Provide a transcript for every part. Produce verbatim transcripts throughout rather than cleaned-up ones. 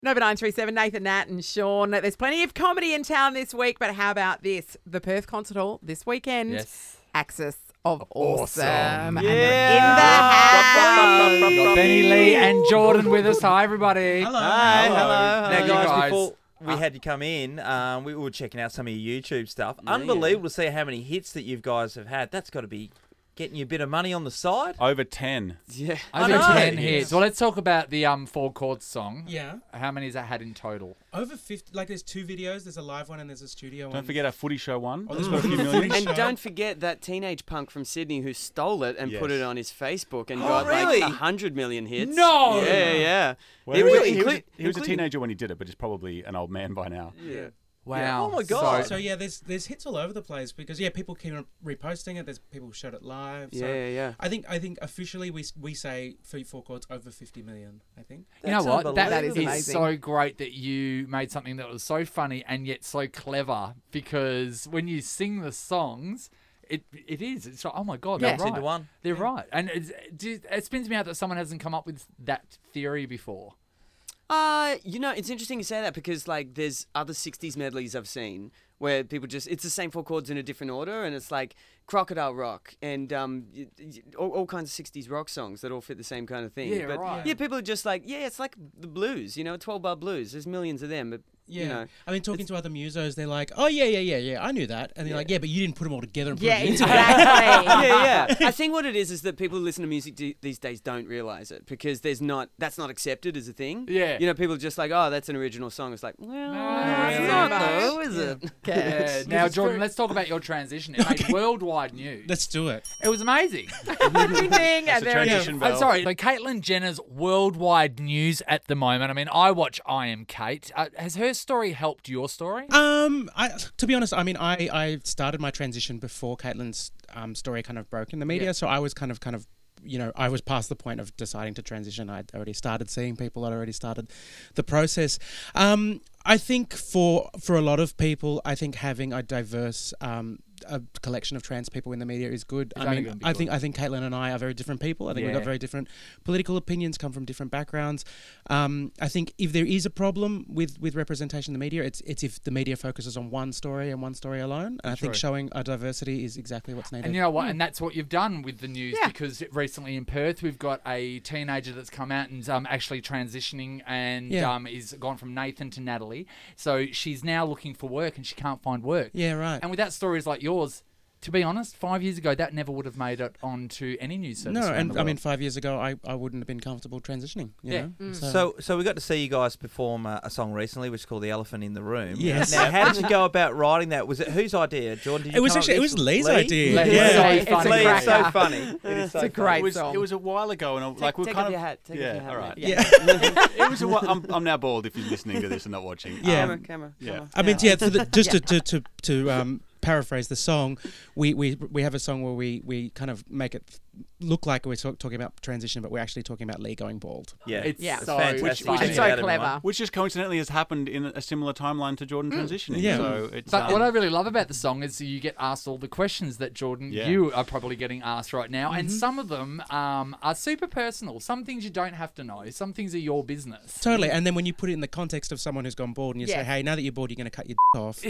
Nova nine three seven, Nathan, Nat and Sean. There's plenty of comedy in town this week, but how about this? The Perth Concert Hall this weekend. Yes. Axis of Awesome. Awesome. And Yeah. they're in the house. We've got Benny Lee and Jordan with us. Hi, everybody. Hello. Hi, Hello. hello. Now, Now, guys, guys, before we uh, had you come in, um, we were checking out some of your YouTube stuff. Yeah, Unbelievable to see how many hits that you guys have had. That's got to be getting you a bit of money on the side. Over ten. Yeah. I Over know. ten Yes. hits. Well, let's talk about the um Four Chords song. Yeah. How many has that had in total? Over fifty. Like, there's two videos. There's a live one and there's a studio one. Don't forget our footy show one. Oh, there's Got a few one. million. And Sure. don't forget that teenage punk from Sydney who stole it and put Yes. it on his Facebook and Oh, got really? like a hundred million hits. No! Yeah, yeah, yeah. Well, It he, was- really he was, include- he was a including- teenager when he did it, but he's probably an old man by now. Yeah. Wow. Oh my God. So, So yeah, there's there's hits all over the place because yeah, people keep reposting it. There's people who showed it live. So Yeah, yeah, yeah. I think I think officially we we say for Four Chords over fifty million. I think. you know That's what? That, That is is amazing. so great that you made something that was so funny and yet so clever, because when you sing the songs, it it is. It's like, oh my God, Yeah. they're It's right. into one. They're right. And it's, it, it spins me out that someone hasn't come up with that theory before. Uh, you know, it's interesting you say that because like there's other sixties medleys I've seen where people just it's the same four chords in a different order, and it's like Crocodile Rock and um y- y- all, all kinds of sixties rock songs that all fit the same kind of thing. Yeah, but right. yeah, people are just like, yeah, it's like the blues, you know, twelve bar blues. There's millions of them, but Yeah. you know, I mean, talking to other musos, they're like, oh yeah, yeah, yeah, yeah, I knew that, and they're like, yeah, but you didn't put them all together and put Yeah, them into exactly. yeah, yeah. I think what it is is that people who listen to music d- these days don't realize it because there's not that's not accepted as a thing. Yeah. You know, people are just like, oh, that's an original song. It's like, well, No, it's really not much. though, is it? Yeah. Now, Jordan, let's talk about your transition. It made worldwide news. Let's do it. It was amazing. Ding, ding, and a there it is. transition I'm bell. sorry. So Caitlyn Jenner's worldwide news at the moment. I mean, I watch I Am Kate. Uh, has her story helped your story? Um, I to be honest, I mean, I, I started my transition before Caitlyn's um, story kind of broke in the media, Yeah. so I was kind of kind of. You know, I was past the point of deciding to transition. I'd already started seeing people. I'd already started the process. Um, I think for for a lot of people, I think having a diverse um, a collection of trans people in the media is good. It's I only mean, gonna be I good. think I think Caitlyn and I are very different people. I think we've Yeah. got very different political opinions, come from different backgrounds. Um, I think if there is a problem with, with representation in the media, it's it's if the media focuses on one story and one story alone. And I think True. showing a diversity is exactly what's needed. And you know what? And that's what you've done with the news, Yeah. because recently in Perth we've got a teenager that's come out and um, actually transitioning and Yeah. um, is gone from Nathan to Natalie. So she's now looking for work and she can't find work. yeah, right. And without stories like yours, to be honest, five years ago that never would have made it onto any news service. No, around and the I mean, world. five years ago, I, I wouldn't have been comfortable transitioning. You Yeah. know? Mm. So, so we got to see you guys perform uh, a song recently, which is called "The Elephant in the Room." Yes. Now, how did you go about writing that? Was it whose idea, Jordan? Did you It was come up actually- it with was Lee's Lee? idea. Lee, Yeah, it's so it's funny. Lee, it's so Cracker. funny. It is It's so a great It was, song. it was a while ago, and I, like we're take kind off of your hat. Take off yeah, your hat, all right. mate. Yeah. It was a while. I'm, I'm now bald if you're listening to this and not watching. Yeah. Camera, camera, Yeah. camera. I mean, yeah. So the, just to to to, to um, paraphrase the song, we, we we have a song where we, we kind of make it look like we're talk, talking about transition, but we're actually talking about Lee going bald. Yeah, It's Yeah. so fantastic. funny. It's so Out of clever. mind. Which just coincidentally has happened in a similar timeline to Jordan transitioning. Yeah. So it's. But um, what I really love about the song is you get asked all the questions that, Jordan, Yeah. you are probably getting asked right now. Mm-hmm. And some of them um, are super personal. Some things you don't have to know. Some things are your business. Totally. And then when you put it in the context of someone who's gone bald, and you Yeah. say, "Hey, now that you're bald, you're going to cut your off,"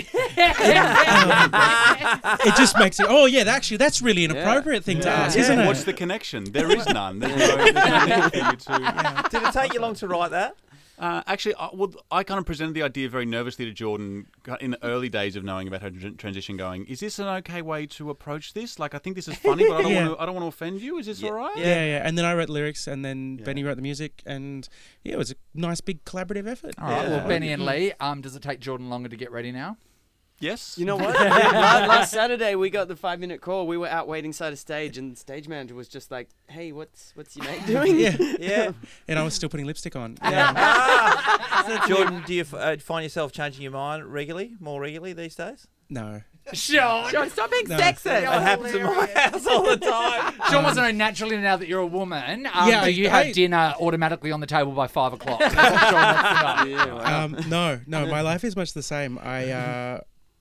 it just makes it. Oh yeah, actually, that's really an appropriate thing to yeah. ask, Yeah. isn't it? What's the connection? There is none. There's no, there's no need for you to. Did it take you long to write that? Uh, actually, I, well, I kind of presented the idea very nervously to Jordan in the early days of knowing about her tr- transition. Going, is this an okay way to approach this? Like, I think this is funny, but I don't Yeah. want to. I don't want to offend you. Is this Yeah. all right? Yeah, yeah. And then I wrote lyrics, and then Yeah. Benny wrote the music, and yeah, it was a nice big collaborative effort. All right. Yeah. Well, Benny and Lee, um, does it take Jordan longer to get ready now? Yes. You know what? last, last Saturday we got the five minute call. We were out waiting side of stage, and the stage manager was just like, "Hey, what's what's your mate doing?" Yeah. Yeah. And I was still putting lipstick on. Ah. Jordan, do you f- uh, find yourself changing your mind regularly, more regularly these days? No. Sean! Sean, stop being No. sexist. It happens in my house all the time. Sean wants to know naturally now that you're a woman, um, Yeah, do you I- have dinner automatically on the table by five o'clock? That's what Sean wants to know. Yeah, wow. Um, no, no. My life is much the same. I uh,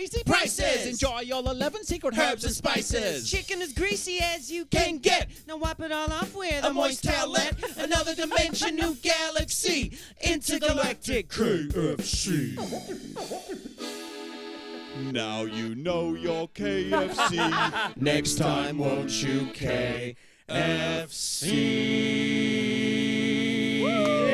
crazy prices. Enjoy all eleven secret herbs and spices. Chicken as greasy as you can get. Now wipe it all off with a moist towelette. Another dimension, new galaxy. Intergalactic K F C. Now you know your K F C. Next time, won't you K F C?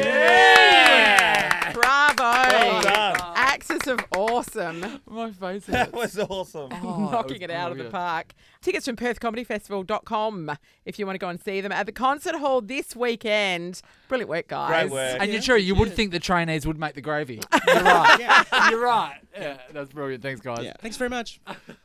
Yeah! Bravo! Well done. Axis of awesome. My face That hurts. was awesome. Oh, Knocking that it was out of the brilliant. park. Tickets from perth comedy festival dot com if you want to go and see them at the concert hall this weekend. Brilliant work, guys. Great work. And you're true, you would think the trainees would make the gravy. You're right. You're right. Yeah, that's brilliant. Thanks, guys. Thanks very much.